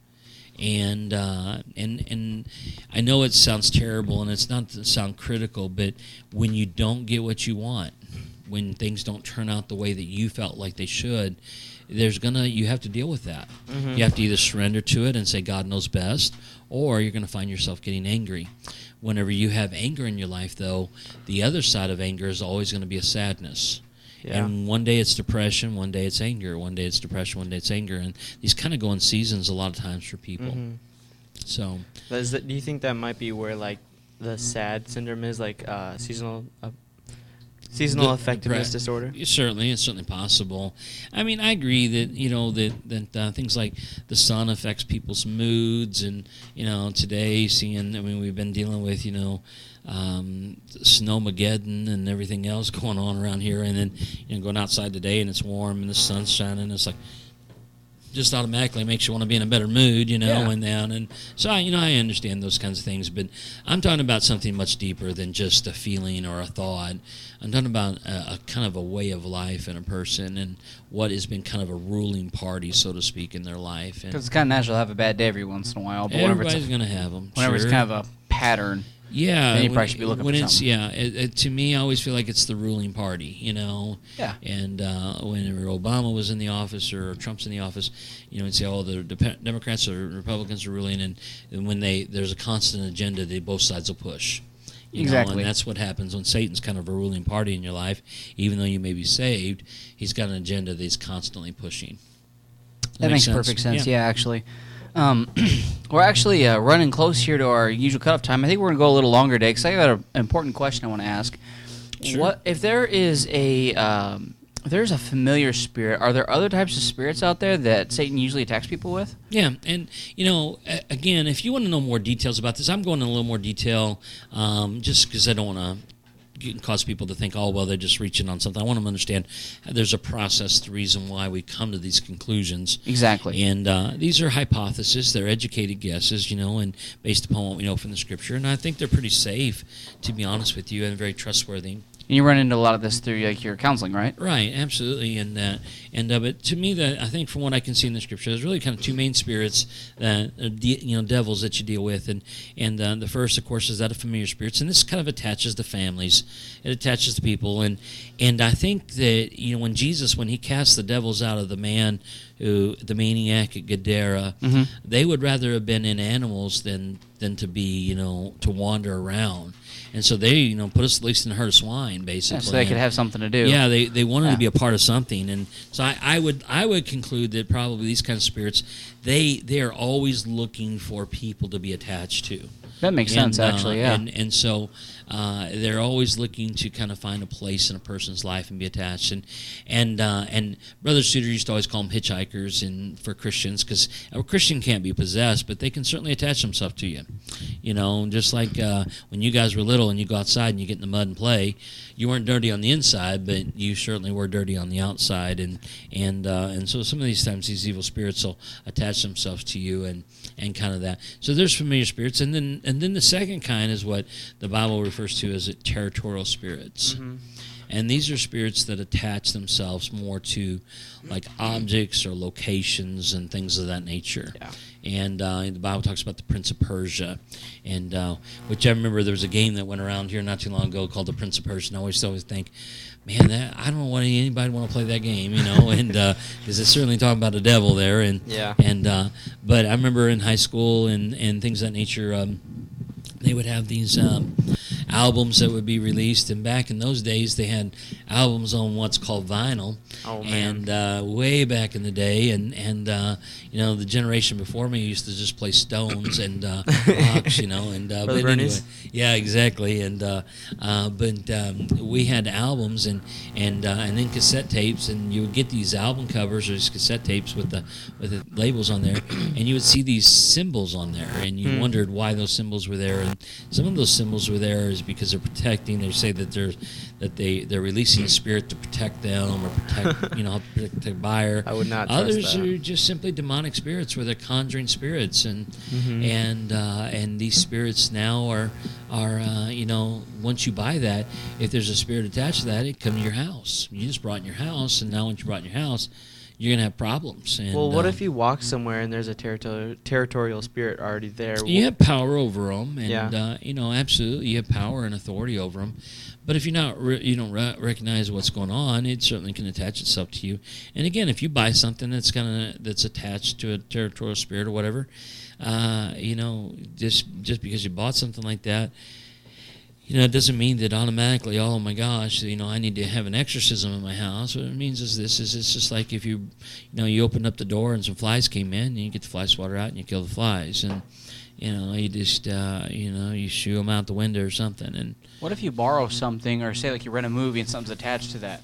Speaker 2: And uh, and and I know it sounds terrible, and it's not to sound critical, but when you don't get what you want, when things don't turn out the way that you felt like they should, there's gonna you have to deal with that.
Speaker 3: Mm-hmm.
Speaker 2: You have to either surrender to it and say God knows best, or you're gonna find yourself getting angry. Whenever you have anger in your life, though, the other side of anger is always going to be a sadness.
Speaker 3: Yeah.
Speaker 2: And one day it's depression, one day it's anger, one day it's depression, one day it's anger, and these kind of go in seasons a lot of times for people.
Speaker 3: Mm-hmm.
Speaker 2: So,
Speaker 3: But is that, do you think that might be where like the SAD syndrome is, like uh, seasonal uh, seasonal
Speaker 2: The-
Speaker 3: effectiveness
Speaker 2: depre-
Speaker 3: disorder?
Speaker 2: certainly, it's certainly possible. I mean, I agree that you know that that uh, things like the sun affects people's moods, and you know today seeing. I mean, we've been dealing with you know. Um, snowmageddon and everything else going on around here, and then you know going outside today and it's warm and the sun's shining, and it's like just automatically makes you want to be in a better mood, you know,
Speaker 1: Yeah.
Speaker 2: and down. And so, I, you know, I understand those kinds of things, but I'm talking about something much deeper than just a feeling or a thought. I'm talking about a, a kind of a way of life in a person and what has been kind of a ruling party, so to speak, in their life. And
Speaker 1: Because it's kind of natural to have a bad day every once in a while. But whenever it's,
Speaker 2: everybody's going to have them.
Speaker 1: whenever
Speaker 2: sure.
Speaker 1: it's kind of a pattern.
Speaker 2: Yeah,
Speaker 1: then you
Speaker 2: when,
Speaker 1: probably should be looking
Speaker 2: when
Speaker 1: for
Speaker 2: it's
Speaker 1: something.
Speaker 2: yeah. It, it, to me, I always feel like it's the ruling party, you know.
Speaker 1: Yeah.
Speaker 2: And uh, whenever Obama was in the office or Trump's in the office, you know, and say, oh, the Dep- Democrats or Republicans are ruling, and, and when they there's a constant agenda, they both sides will push. You
Speaker 1: Exactly.
Speaker 2: know, and that's what happens when Satan's kind of a ruling party in your life. Even though you may be saved, he's got an agenda that he's constantly pushing.
Speaker 1: That
Speaker 2: make
Speaker 1: makes
Speaker 2: sense?
Speaker 1: perfect sense. Yeah, actually. Um, we're actually uh, running close here to our usual cutoff time. I think we're going to go a little longer today because I got an important question I want to ask.
Speaker 2: Sure.
Speaker 1: What if there is a um, if there's a familiar spirit? Are there other types of spirits out there that Satan usually attacks people with?
Speaker 2: Yeah, and you know, a- again, if you want to know more details about this, I'm going in a little more detail, um, just because I don't want to cause people to think, oh, well, they're just reaching on something. I want them to understand there's a process, the reason why we come to these conclusions.
Speaker 1: Exactly.
Speaker 2: And uh, these are hypotheses. They're educated guesses, you know, and based upon what we know from the Scripture. And I think they're pretty safe, to be honest with you, and very trustworthy.
Speaker 1: And you run into a lot of this through like your counseling, right?
Speaker 2: Right, absolutely, and uh, and uh, but to me, that I think from what I can see in the Scripture, there's really kind of two main spirits that are de- you know devils that you deal with, and and uh, the first, of course, is that of familiar spirits, and this kind of attaches to families, it attaches to people, and and I think that you know when Jesus, when he cast the devils out of the man who the maniac at Gadara,
Speaker 1: Mhm.
Speaker 2: they would rather have been in animals than than to be you know to wander around. And so they, you know, put us at least in the herd of swine, basically.
Speaker 1: Yeah, so they could have something to do.
Speaker 2: Yeah, they, they wanted
Speaker 1: Yeah.
Speaker 2: to be a part of something, and so I, I would I would conclude that probably these kind of spirits, they they are always looking for people to be attached to.
Speaker 1: That makes
Speaker 2: And,
Speaker 1: sense,
Speaker 2: uh,
Speaker 1: actually, yeah.
Speaker 2: And and so uh, they're always looking to kind of find a place in a person's life and be attached. And and uh, and Brother Suter used to always call them hitchhikers, and for Christians, because a Christian can't be possessed, but they can certainly attach themselves to you. You know, just like uh, when you guys were little and you go outside and you get in the mud and play, you weren't dirty on the inside, but you certainly were dirty on the outside. And and uh, and so some of these times these evil spirits will attach themselves to you and, and kind of that. So there's familiar spirits, and then and then the second kind is what the Bible refers to as territorial spirits.
Speaker 3: Mm-hmm.
Speaker 2: And these are spirits that attach themselves more to like objects or locations and things of that nature.
Speaker 3: Yeah.
Speaker 2: And uh, the Bible talks about the Prince of Persia, and uh, which I remember there was a game that went around here not too long ago called the Prince of Persia. And I always always think, man, that I don't know why anybody want to play that game, you know, and because uh, it's certainly talking about a devil there, and
Speaker 3: Yeah.
Speaker 2: and uh, but I remember in high school and and things of that nature. Um, they would have these um, albums that would be released, and back in those days they had albums on what's called vinyl.
Speaker 3: Oh, man.
Speaker 2: And uh, way back in the day, and and uh, you know the generation before me used to just play Stones and uh, rocks, you know, and uh,
Speaker 3: Brother
Speaker 2: but anyway,
Speaker 3: Bernie's?
Speaker 2: yeah, exactly, and uh, uh, but um, we had albums and and uh, and then cassette tapes, and you would get these album covers or these cassette tapes with the with the labels on there, and you would see these symbols on there, and you
Speaker 3: Hmm.
Speaker 2: wondered why those symbols were there. And some of those symbols were there is because they're protecting. They say that they're that they they're releasing a spirit to protect them or protect you know help protect the buyer.
Speaker 3: I would not trust
Speaker 2: Others
Speaker 3: that.
Speaker 2: are just simply demonic spirits where they're conjuring spirits, and
Speaker 3: Mhm.
Speaker 2: and uh, and these spirits now are are uh, you know once you buy that, if there's a spirit attached to that, it come to your house. You just brought it in your house, and now once you brought it in your house, you're gonna have problems. And,
Speaker 3: Well, what
Speaker 2: uh,
Speaker 3: if you walk somewhere and there's a territorial territorial spirit already there?
Speaker 2: you have power over them, and
Speaker 3: Yeah.
Speaker 2: uh, you know absolutely you have power and authority over them. But if you're not, re- you don't re- recognize what's going on, it certainly can attach itself to you. And again, if you buy something that's gonna that's attached to a territorial spirit or whatever, uh, you know, just just because you bought something like that, you know, it doesn't mean that automatically, oh my gosh, you know, I need to have an exorcism in my house. What it means is this: is it's just like if you, you know, you opened up the door and some flies came in, and you get the fly swatter out and you kill the flies, and you know, you just, uh, you know, you shoo them out the window or something, and.
Speaker 1: What if you borrow something, or say like you rent a movie and something's attached to that?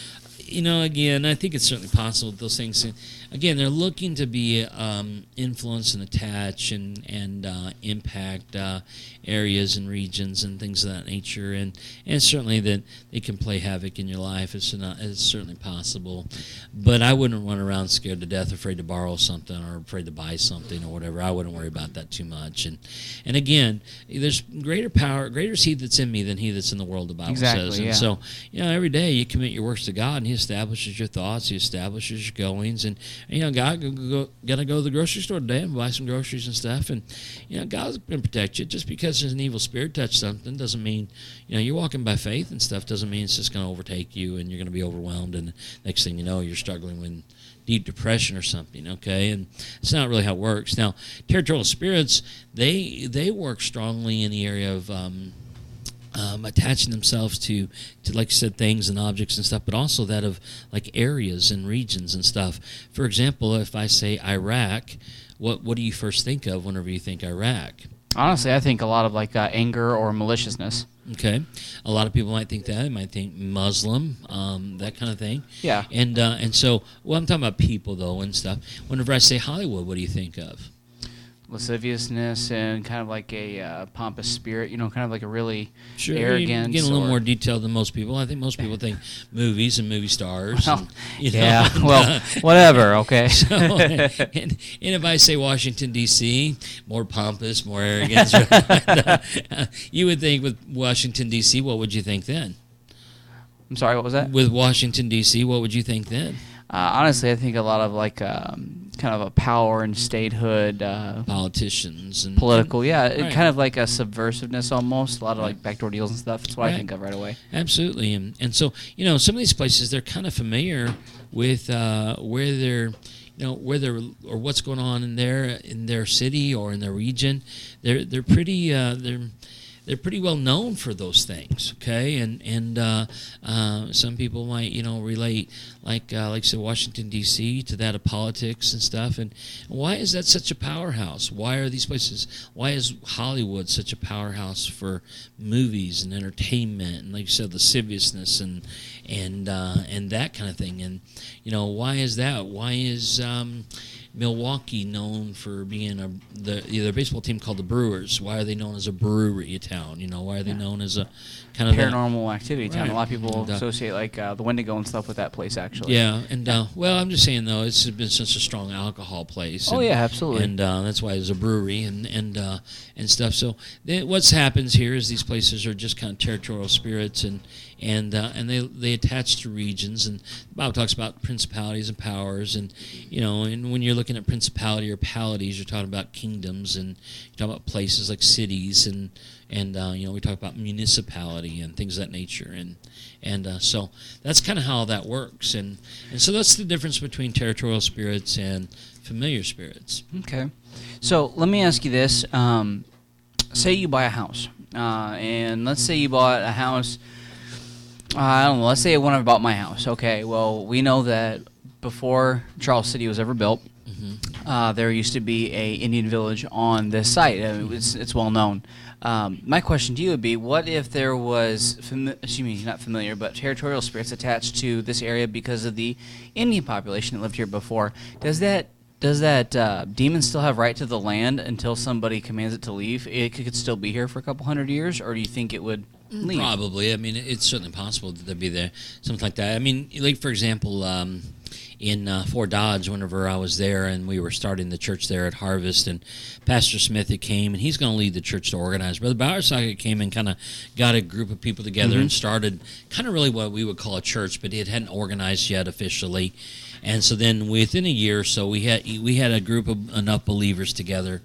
Speaker 2: You know, again, I think it's certainly possible that those things. Again, they're looking to be um, influence and attach and and uh, impact uh, areas and regions and things of that nature, and and certainly that they can play havoc in your life. It's not, it's certainly possible, but I wouldn't run around scared to death, afraid to borrow something or afraid to buy something or whatever. I wouldn't worry about that too much. And and again, there's greater power, greater is He that's in me than he that's in the world. The Bible
Speaker 1: Exactly,
Speaker 2: says, and
Speaker 1: yeah.
Speaker 2: so you know, every day you commit your works to God, and He establishes your thoughts. He establishes your goings. And, and you know, God, go, go, gotta go to the grocery store today and buy some groceries and stuff. And, you know, God's going to protect you. Just because there's an evil spirit touched something doesn't mean, you know, you're walking by faith and stuff doesn't mean it's just going to overtake you and you're going to be overwhelmed. And next thing you know, you're struggling with deep depression or something, okay? And it's not really how it works. Now, territorial spirits, they they work strongly in the area of um, um, attaching themselves to, to, like I said, things and objects and stuff, but also that of, like, areas and regions and stuff. For example, if I say Iraq, what, what do you first think of whenever you think Iraq?
Speaker 1: Honestly, I think a lot of, like, uh, anger or maliciousness.
Speaker 2: Okay, a lot of people might think that. They might think Muslim, um, that kind of thing.
Speaker 1: Yeah.
Speaker 2: And uh, and so, well, I'm talking about people though and stuff. Whenever I say Hollywood, what do you think of?
Speaker 1: Lasciviousness and kind of like a uh, pompous spirit, you know, kind of like a really
Speaker 2: Sure,
Speaker 1: arrogance.
Speaker 2: You're getting a little
Speaker 1: or-
Speaker 2: more detailed than most people. I think most people think movies and movie stars.
Speaker 1: Well,
Speaker 2: and, you know,
Speaker 1: yeah,
Speaker 2: and,
Speaker 1: well,
Speaker 2: uh,
Speaker 1: whatever, okay.
Speaker 2: So, and, and if I say Washington, D C, more pompous, more arrogance, uh, you would think with Washington, D C, what would you think then?
Speaker 1: I'm sorry, what was that?
Speaker 2: With Washington, D C, what would you think then?
Speaker 1: Uh, honestly, I think a lot of like um, kind of a power and statehood, uh,
Speaker 2: Politicians and
Speaker 1: political, yeah, it
Speaker 2: Right.
Speaker 1: kind of like a subversiveness almost. A lot of like
Speaker 2: Right.
Speaker 1: backdoor deals and stuff. That's what
Speaker 2: Right.
Speaker 1: I think of right away.
Speaker 2: Absolutely, and and so you know some of these places they're kind of familiar with uh, where they're, you know, where they're or what's going on in their in their city or in their region. They're they're pretty uh, they're they're pretty well known for those things, okay? And and uh, uh, some people might, you know, relate, like uh, like say Washington D C to that of politics and stuff. And why is that such a powerhouse? Why are these places? Why is Hollywood such a powerhouse for movies and entertainment and, like you said, lasciviousness and and uh, and that kind of thing? And you know, why is that? Why is um, Milwaukee known for being a the their baseball team called the Brewers? Why are they known as a brewery town? You know, why are they
Speaker 1: Yeah.
Speaker 2: known as a kind of that-
Speaker 1: Paranormal activity town.
Speaker 2: Right.
Speaker 1: A lot of people
Speaker 2: And, uh,
Speaker 1: associate like uh, the Wendigo and stuff with that place, actually.
Speaker 2: Yeah, and uh, well, I'm just saying though, it's been such a strong alcohol place.
Speaker 1: Oh
Speaker 2: and,
Speaker 1: yeah, absolutely.
Speaker 2: and uh, that's why there's a brewery and and uh, and stuff. So then what's happens here is these places are just kind of territorial spirits, and and uh, and they they attach to regions. And the Bible talks about principalities and powers, and you know, and when you're looking at principality or palities, you're talking about kingdoms, and you're talking about places like cities, and and uh, you know, we talk about municipality and things of that nature, and and uh, so that's kind of how that works, and and so that's the difference between territorial spirits and familiar spirits.
Speaker 1: Okay. So let me ask you this. Um, say you buy a house, uh, and let's say you bought a house, uh, I don't know, let's say when I bought my house. Okay, well, we know that before Charles City was ever built,
Speaker 2: Mm-hmm.
Speaker 1: uh, there used to be a Indian village on this site. I mean, it's, it's well known. Um, my question to you would be, what if there was, fami- excuse me, not familiar, but territorial spirits attached to this area because of the Indian population that lived here before? Does that does that uh, demon still have right to the land until somebody commands it to leave? It could still be here for a couple hundred years, or do you think it would leave?
Speaker 2: Probably. I mean, it's certainly possible that they'd be there, something like that. I mean, like for example, um, in uh, Fort Dodge, whenever I was there, and we were starting the church there at Harvest, and Pastor Smith had came, and he's going to lead the church to organize. Brother Bowersocket came and kind of got a group of people together
Speaker 1: Mm-hmm.
Speaker 2: and started kind of really what we would call a church, but it hadn't organized yet officially. And so then within a year or so, we had we had a group of enough believers together.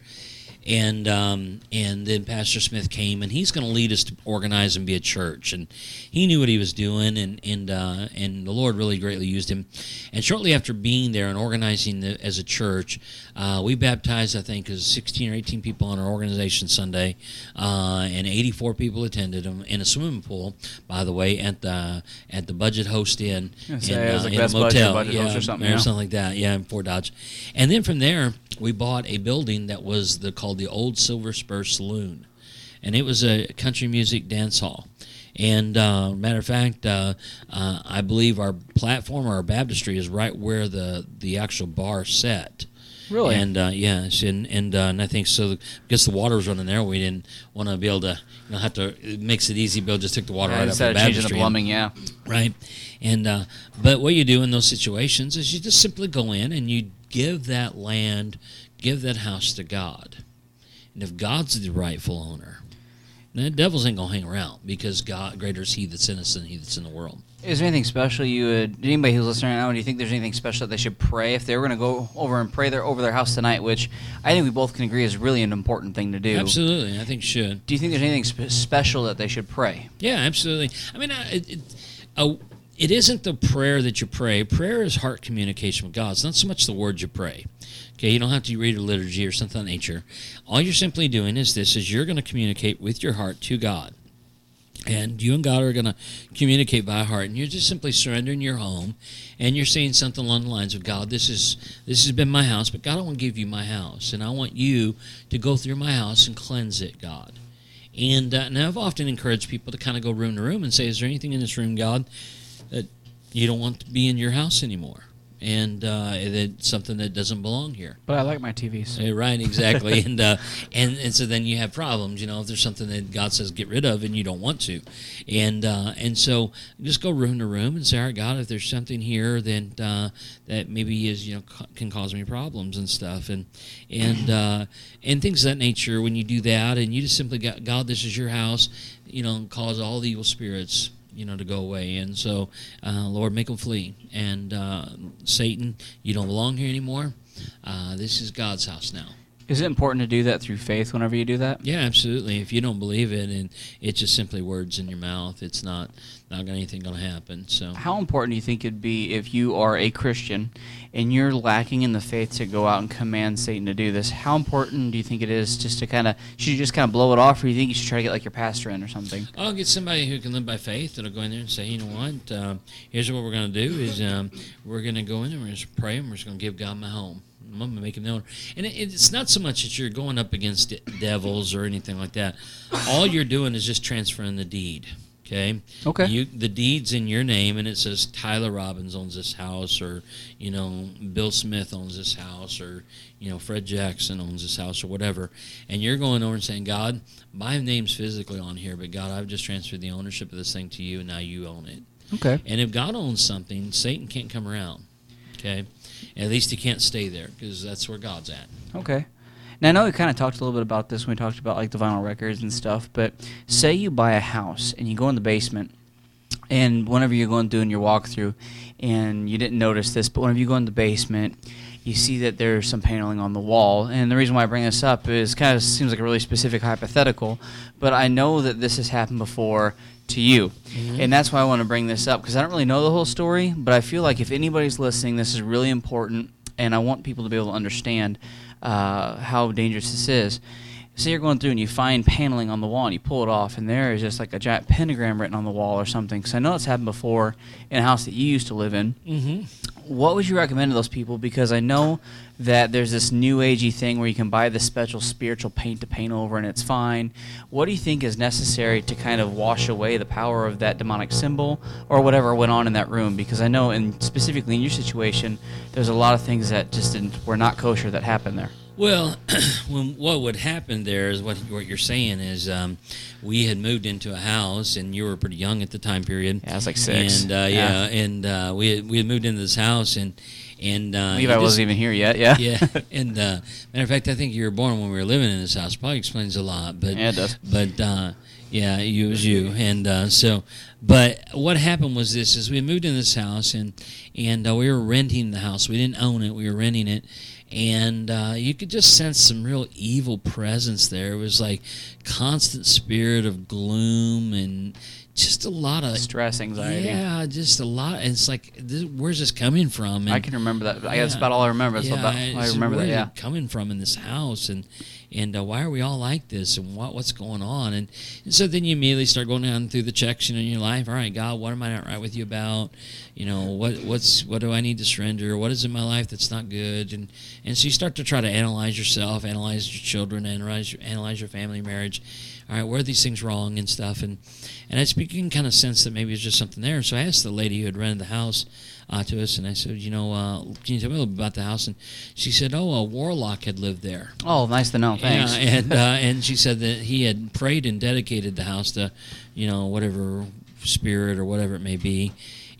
Speaker 2: And um, and then Pastor Smith came, and he's going to lead us to organize and be a church. And he knew what he was doing, and and uh, and the Lord really greatly used him. And shortly after being there and organizing the, as a church, uh, we baptized, I think, as sixteen or eighteen people on our organization Sunday, uh, and eighty-four people attended them in a swimming pool, by the way, at the at the Budget Host Inn
Speaker 1: Yeah,
Speaker 2: in,
Speaker 1: so it was
Speaker 2: uh,
Speaker 1: like
Speaker 2: in a
Speaker 1: Best Budget,
Speaker 2: motel,
Speaker 1: Budget
Speaker 2: yeah,
Speaker 1: Host or something,
Speaker 2: or
Speaker 1: yeah.
Speaker 2: something like that, yeah, in Fort Dodge. And then from there, we bought a building that was the called the Old Silver Spur Saloon, and it was a country music dance hall. And uh, matter of fact, uh, uh, I believe our platform or our baptistry is right where the the actual bar set.
Speaker 1: Really?
Speaker 2: And uh, yes, and and, uh, and I think so. Because the water was running there, we didn't want to be able to, you know, have to. It makes it easy. Bill just took the water
Speaker 1: Yeah,
Speaker 2: right up
Speaker 1: instead
Speaker 2: the
Speaker 1: of changing the
Speaker 2: baptistry.
Speaker 1: plumbing, yeah.
Speaker 2: Right, and uh, but what you do in those situations is you just simply go in and you give that land, give that house to God, and if God's the rightful owner, the devils ain't gonna hang around because God, greater is He that's in us than he that's in the world.
Speaker 1: Is there anything special you would, anybody who's listening right now, do you think there's anything special that they should pray if they were going to go over and pray their, over their house tonight, which I think we both can agree is really an important thing to do?
Speaker 2: Absolutely, I think you should.
Speaker 1: Do you think there's anything spe- special that they should pray?
Speaker 2: Yeah, absolutely. I mean, uh, it, it, uh, it isn't the prayer that you pray. Prayer is heart communication with God. It's not so much the words you pray. Okay, you don't have to read a liturgy or something of that nature. All you're simply doing is this, is you're going to communicate with your heart to God. And you and God are going to communicate by heart, and you're just simply surrendering your home, and you're saying something along the lines of, God, this is this has been my house, but God, I want to give you my house, and I want you to go through my house and cleanse it, God. And, uh, and I've often encouraged people to kind of go room to room and say, is there anything in this room, God, that you don't want to be in your house anymore? And uh, it's something that doesn't belong here.
Speaker 1: But I like my T Vs.
Speaker 2: Yeah, right, exactly. and, uh, and and so then you have problems, you know, if there's something that God says get rid of and you don't want to. And uh, and so just go room to room and say, all right, God, if there's something here that, uh, that maybe is, you know, ca- can cause me problems and stuff. And and uh, and things of that nature, when you do that and you just simply got, God, this is your house, you know, cause all the evil spirits, you know, to go away. And so, uh, Lord, make them flee. And uh, Satan, you don't belong here anymore. Uh, this is God's house now.
Speaker 1: Is it important to do that through faith whenever you do that?
Speaker 2: Yeah, absolutely. If you don't believe it, and it's just simply words in your mouth, it's not not anything going to happen. So,
Speaker 1: how important do you think it'd be if you are a Christian and you're lacking in the faith to go out and command Satan to do this? How important do you think it is just to kind of, should you just kind of blow it off, or do you think you should try to get like your pastor in or something?
Speaker 2: I'll get somebody who can live by faith that'll go in there and say, you know what, um, here's what we're going to do is um, we're going to go in there, we're going to pray, and we're just going to give God my home. I'm going to make him known. And it, it's not so much that you're going up against devils or anything like that. All you're doing is just transferring the deed. Okay.
Speaker 1: Okay.
Speaker 2: You, the deed's in your name, and it says Tyler Robbins owns this house, or you know Bill Smith owns this house, or you know Fred Jackson owns this house, or whatever. And you're going over and saying, God, my name's physically on here, but God, I've just transferred the ownership of this thing to you, and now you own it.
Speaker 1: Okay.
Speaker 2: And if God owns something, Satan can't come around. Okay. At least he can't stay there, because that's where God's at.
Speaker 1: Okay. Now, I know we kind of talked a little bit about this when we talked about like the vinyl records and stuff, but say you buy a house and you go in the basement, and whenever you're going doing your walkthrough, and you didn't notice this, but whenever you go in the basement, you see that there's some paneling on the wall. And the reason why I bring this up is kind of seems like a really specific hypothetical, but I know that this has happened before to you. Mm-hmm. And that's why I want to bring this up, because I don't really know the whole story, but I feel like if anybody's listening, this is really important, and I want people to be able to understand uh, how dangerous this is. Say you're going through and you find paneling on the wall and you pull it off, and there is just like a giant pentagram written on the wall or something, because I know it's happened before in a house that you used to live in.
Speaker 2: Mm-hmm.
Speaker 1: What would you recommend to those people? Because I know that there's this new agey thing where you can buy this special spiritual paint to paint over and it's fine. What do you think is necessary to kind of wash away the power of that demonic symbol or whatever went on in that room? Because I know, and specifically in your situation, there's a lot of things that just didn't, were not kosher that happened there.
Speaker 2: Well, when, what would happen there is what what you're saying is um, we had moved into a house, and you were pretty young at the time period.
Speaker 1: Yeah, I was like six.
Speaker 2: And uh, yeah, yeah, and uh, we had, we had moved into this house, and and uh,
Speaker 1: Levi
Speaker 2: just,
Speaker 1: wasn't even here yet. Yeah.
Speaker 2: Yeah, and uh, matter of fact, I think you were born when we were living in this house. Probably explains a lot, but
Speaker 1: yeah, it does.
Speaker 2: But uh, yeah, you was you, and uh, so. But what happened was this: is we moved in this house, and and uh, we were renting the house. We didn't own it; we were renting it. And uh, you could just sense some real evil presence there. It was like constant spirit of gloom and just a lot of
Speaker 1: stress, anxiety.
Speaker 2: Yeah, just a lot. And it's like, this, where's this coming from? And,
Speaker 1: I can remember that. I
Speaker 2: yeah,
Speaker 1: That's about all I remember. That's
Speaker 2: yeah,
Speaker 1: about, I
Speaker 2: so
Speaker 1: remember
Speaker 2: where
Speaker 1: that.
Speaker 2: is
Speaker 1: Yeah.
Speaker 2: it coming from in this house, and and uh, why are we all like this, and what what's going on? And, and so then you immediately start going down through the checks in your life. All right, God, what am I not right with you about? You know, what what's what do I need to surrender? What is in my life that's not good? And and so you start to try to analyze yourself, analyze your children, analyze your, analyze your family, marriage. All right, where are these things wrong and stuff? And and I you can kind of sense that maybe it's just something there. So I asked the lady who had rented the house uh, to us, and I said, you know, uh, can you tell me a little bit about the house? And she said, oh, a warlock had lived there.
Speaker 1: Oh, nice to know. Thanks.
Speaker 2: Yeah, and uh, and she said that he had prayed and dedicated the house to, you know, whatever spirit or whatever it may be.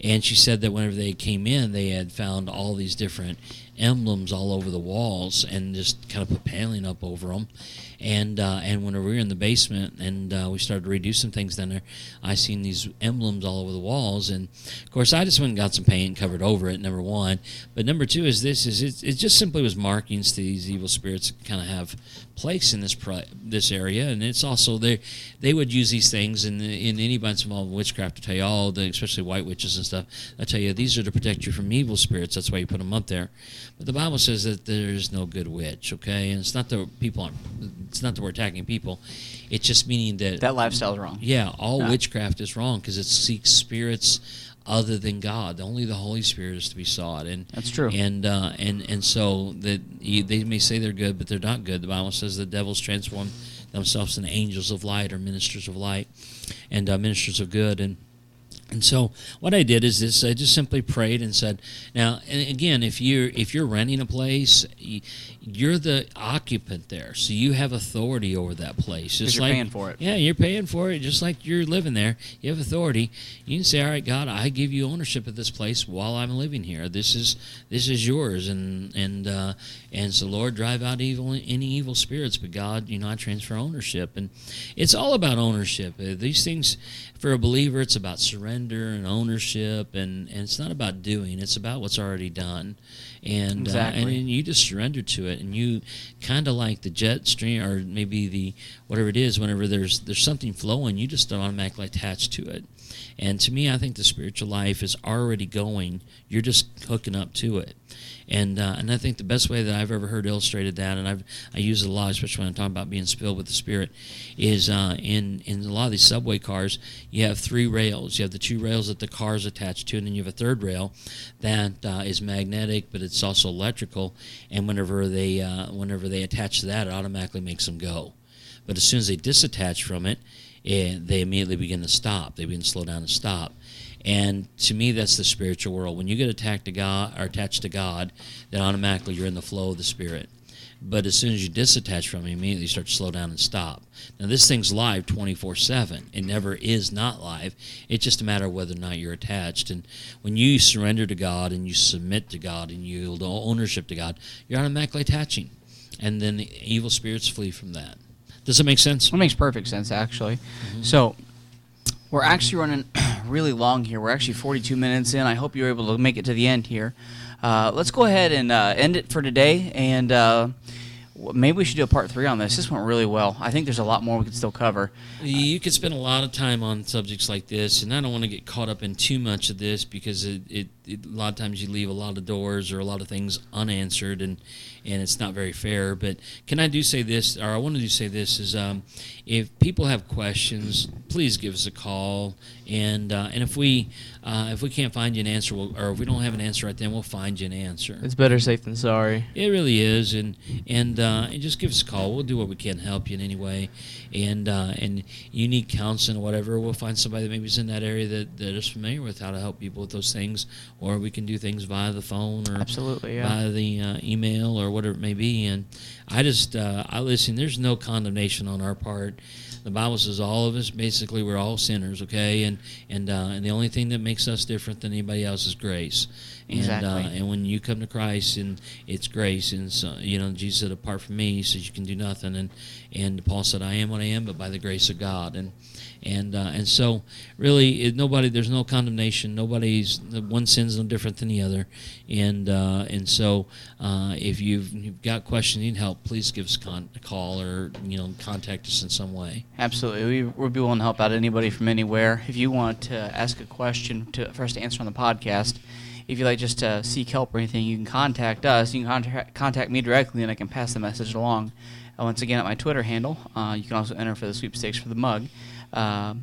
Speaker 2: And she said that whenever they came in, they had found all these different emblems all over the walls and just kind of put paneling up over them. And uh, and when we were in the basement and uh, we started to redo some things down there, I seen these emblems all over the walls. And of course, I just went and got some paint and covered over it. Number one, but number two is this: is it, it just simply was markings to these evil spirits that kind of have place in this pri- this area. And it's also they they would use these things in in anybody's involved in witchcraft to tell you all, the, especially white witches and stuff. I tell you, these are to protect you from evil spirits. That's why you put them up there. But the Bible says that there is no good witch. Okay, and it's not that people aren't. It's not that we're attacking people. It's just meaning that
Speaker 1: That lifestyle's wrong.
Speaker 2: Yeah, all
Speaker 1: Yeah.
Speaker 2: witchcraft is wrong because it seeks spirits other than God. Only the Holy Spirit is to be sought, and
Speaker 1: That's true.
Speaker 2: And uh, and and so that you, they may say they're good, but they're not good. The Bible says the devils transform themselves into angels of light or ministers of light, and uh, ministers of good. And And so what I did is this: I just simply prayed and said, "Now, and again, if you're if you're renting a place, you're the occupant there, so you have authority over that place.
Speaker 1: Because
Speaker 2: Just
Speaker 1: you're
Speaker 2: like,
Speaker 1: paying for it.
Speaker 2: Yeah, you're paying for it, just like you're living there. You have authority. You can say, "All right, God, I give you ownership of this place while I'm living here. This is this is yours." And and uh, and so, Lord, drive out evil any evil spirits. But God, you know, I transfer ownership, and it's all about ownership. Uh, These things, for a believer, it's about surrender and ownership, and, and it's not about doing. It's about what's already done, and
Speaker 1: Exactly.
Speaker 2: uh, and, and you just surrender to it, and you kind of like the jet stream, or maybe the whatever it is. Whenever there's there's something flowing, you just automatically attach to it. And to me, I think the spiritual life is already going. You're just hooking up to it. And uh, and I think the best way that I've ever heard illustrated that, and I've I use it a lot, especially when I'm talking about being filled with the Spirit, is uh, in in a lot of these subway cars, you have three rails. You have the two rails that the car is attached to, and then you have a third rail that uh, is magnetic, but it's also electrical. And whenever they uh, whenever they attach to that, it automatically makes them go. But as soon as they disattach from it, it they immediately begin to stop. They begin to slow down and stop. And to me, that's the spiritual world. When you get attacked to God or attached to God, then automatically you're in the flow of the Spirit. But as soon as you disattach from Him, you immediately start to slow down and stop. Now, this thing's live twenty-four seven. It never is not live. It's just a matter of whether or not you're attached. And when you surrender to God and you submit to God and you yield ownership to God, you're automatically attaching. And then the evil spirits flee from that. Does that make sense?
Speaker 1: That makes perfect sense, actually.
Speaker 2: Mm-hmm.
Speaker 1: So, we're actually running really long here. We're actually forty-two minutes in. I hope you're able to make it to the end here. Uh, let's go ahead and uh, end it for today, and uh, w- maybe we should do a part three on this. This went really well. I think there's a lot more we could still cover.
Speaker 2: You could spend a lot of time on subjects like this, and I don't want to get caught up in too much of this because it, it, it, a lot of times you leave a lot of doors or a lot of things unanswered, and, and it's not very fair. But can I do say this, or I want to do say this, is um, if people have questions, please give us a call, and uh, and if we uh, if we can't find you an answer, we'll, or if we don't have an answer right then, we'll find you an answer.
Speaker 3: It's better safe than sorry.
Speaker 2: It really is, and and uh, and just give us a call. We'll do what we can to help you in any way, and uh, and you need counseling or whatever. We'll find somebody that maybe is in that area that, that is familiar with how to help people with those things, or we can do things via the phone or
Speaker 1: Absolutely, yeah.
Speaker 2: via the uh, email or whatever it may be. And I just uh, I listen. There's no condemnation on our part. The Bible says all of us, basically, we're all sinners, okay? And and uh, and the only thing that makes us different than anybody else is grace. And,
Speaker 1: Exactly.
Speaker 2: Uh, and when you come to Christ, and it's grace, and so, you know, Jesus said, "Apart from me," He says, "you can do nothing." And and Paul said, "I am what I am, but by the grace of God." And and uh, and so, really, it, nobody. There's no condemnation. Nobody's one sin's no different than the other. And uh, and so, uh, if you've, you've got questions, you need help, please give us con- a call or you know contact us in some way.
Speaker 1: Absolutely. We, we'd be willing to help out anybody from anywhere. If you want to ask a question to, for us to answer on the podcast, if you like just to seek help or anything, you can contact us. You can contact, contact me directly, and I can pass the message along. Uh, once again, at my Twitter handle, uh, you can also enter for the sweepstakes for the mug. Uh,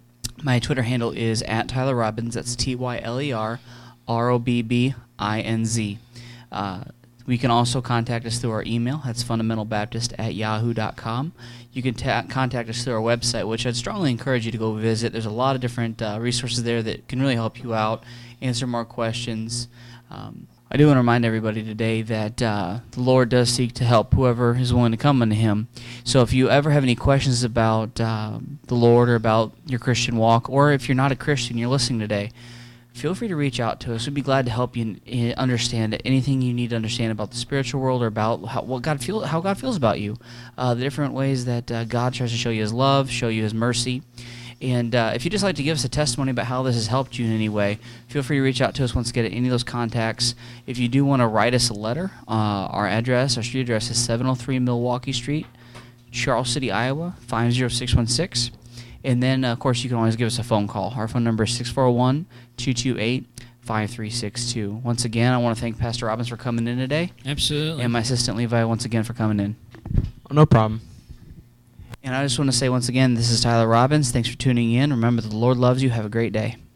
Speaker 1: my Twitter handle is at Tyler Robbins. That's T Y L E R R O B B I N Z. Uh, We can also contact us through our email. That's fundamentalbaptist at yahoo dot com. You can ta- contact us through our website, which I'd strongly encourage you to go visit. There's a lot of different uh, resources there that can really help you out, answer more questions. Um, I do want to remind everybody today that uh, the Lord does seek to help whoever is willing to come unto Him. So if you ever have any questions about uh, the Lord or about your Christian walk, or if you're not a Christian, you're listening today, feel free to reach out to us. We'd be glad to help you in, understand anything you need to understand about the spiritual world or about how, what God feel, how God feels about you, uh, the different ways that uh, God tries to show you His love, show you His mercy. And uh, if you'd just like to give us a testimony about how this has helped you in any way, feel free to reach out to us once again at any of those contacts. If you do want to write us a letter, uh, our address, our street address is seven oh three Milwaukee Street, Charles City, Iowa, five oh six one six. And then, uh, of course, you can always give us a phone call. Our phone number is six four one, two two eight, five three six two. Once again, I want to thank Pastor Robbins for coming in today.
Speaker 2: Absolutely.
Speaker 1: And my assistant Levi once again for coming in.
Speaker 3: Oh, no problem.
Speaker 1: And I just want to say once again, this is Tyler Robbins. Thanks for tuning in. Remember, the Lord loves you. Have a great day.